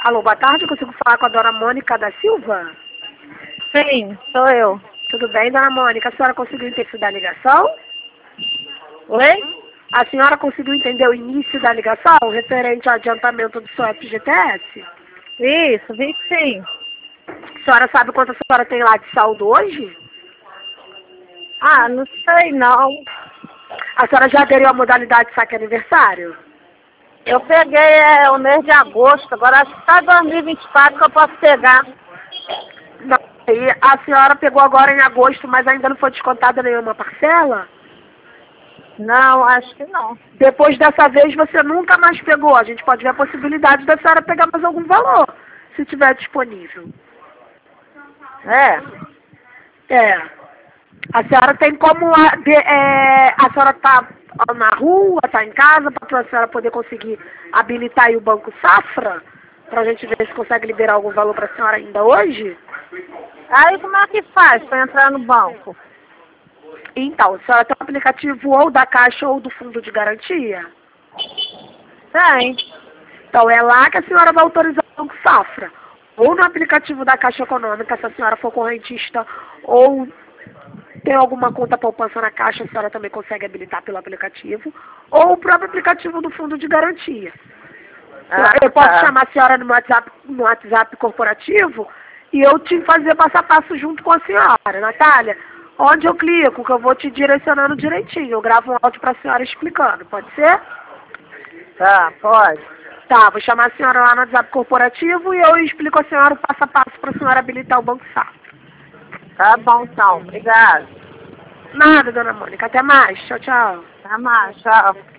Alô, boa tarde, eu consigo falar com a dona Mônica da Silva? Sim, sou eu. Tudo bem, dona Mônica? A senhora conseguiu entender da ligação? Oi? A senhora conseguiu entender o início da ligação, referente ao adiantamento do seu FGTS? Isso, vi que sim. A senhora sabe quanto a senhora tem lá de saldo hoje? Ah, não sei não. A senhora já aderiu à modalidade saque aniversário? Eu peguei o mês de agosto, agora acho que está 2024 que eu posso pegar. Não. E a senhora pegou agora em agosto, mas ainda não foi descontada nenhuma parcela? Não, acho que não. Depois dessa vez você nunca mais pegou. A gente pode ver a possibilidade da senhora pegar mais algum valor, se tiver disponível. É? É. A senhora tem como a senhora tá na rua, tá em casa, para a senhora poder conseguir habilitar aí o Banco Safra? Pra gente ver se consegue liberar algum valor para a senhora ainda hoje? Aí como é que faz para entrar no banco? Então, a senhora tem um aplicativo ou da Caixa ou do Fundo de Garantia? Tem. Então, é lá que a senhora vai autorizar o Banco Safra. Ou no aplicativo da Caixa Econômica, se a senhora for correntista, ou tem alguma conta poupança na Caixa, a senhora também consegue habilitar pelo aplicativo, ou o próprio aplicativo do Fundo de Garantia. Eu posso chamar a senhora no WhatsApp corporativo e eu te fazer passo a passo junto com a senhora, Natália. Onde eu clico, que eu vou te direcionando direitinho. Eu gravo um áudio para a senhora explicando, pode ser? Tá, pode. Tá, vou chamar a senhora lá no WhatsApp corporativo e eu explico a senhora o passo a passo para a senhora habilitar o Banco Safra. Tá bom então, obrigado. Nada, dona Mônica. Até mais. Tchau, tchau. Tá mais, tchau.